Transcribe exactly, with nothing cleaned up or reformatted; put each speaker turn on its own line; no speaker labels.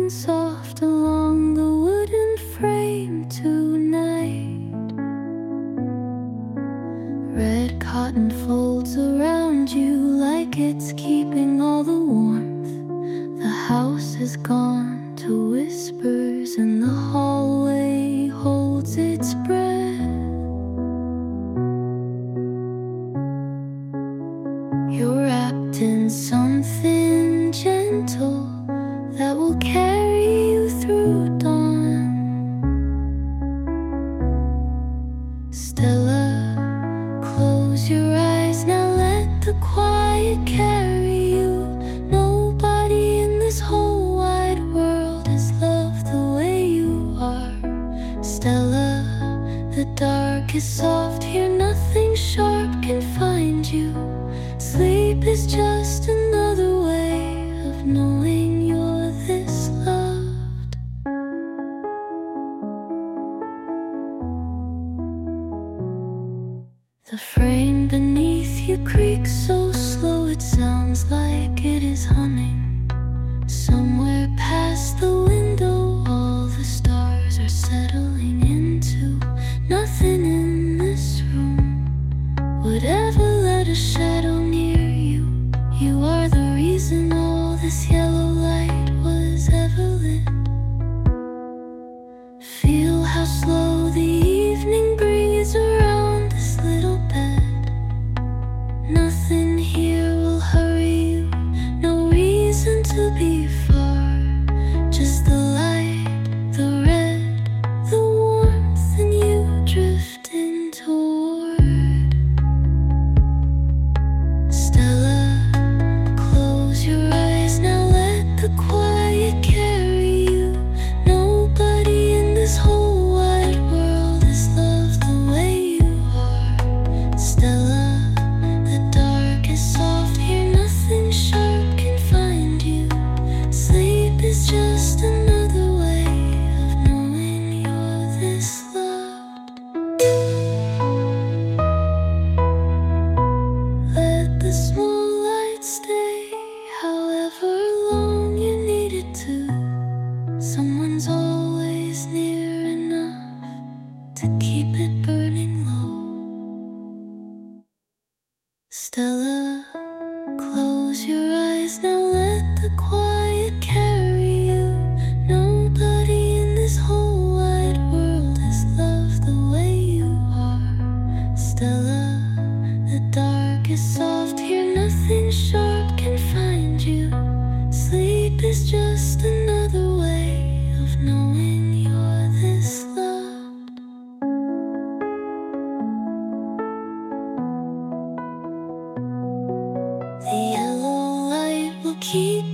breathing soft along the wooden frame tonight. Red cotton folds around you like it's keeping all the warmth. The house is gone to whispers and the hallway holds its breath. You're wrapped in something gentle that will carry you through dawn. Stella, close your eyes now, let the quiet carry you. Nobody in this whole wide world has loved the way you are. Stella, the dark is soft here, nothing sharp can find you. Sleep is just another way of knowing you're this loved. The frame beneath you creaks so slow it sounds like it is humming. Somewhere past the window all the stars are settling into. Nothing in this room would ever let a shadow near you. You are the reason all this yellow light was ever lit. Feel how slow the evening breeze around this little bed. Nothing here will hurry you, no reason to be far. Just the light, the red, the warmth, and you drifting toward. Stella, close your eyes now, let the quiet carry you. Nobody in this whole wide world has loved the way you are. Stella, the dark is soft here, nothing sharp can find you. Sleep is just another way of knowing you're this loved. Let the small light stay however long you need it to. Someone's always near enough to keep it burning low. Stella, close your eyes now, let the quiet carry you. Nobody in this whole wide world has loved the way you are. Stella, the dark is soft here, nothing sharp can find you. Sleep is just another way of knowing you're this loved. The yellow light will keep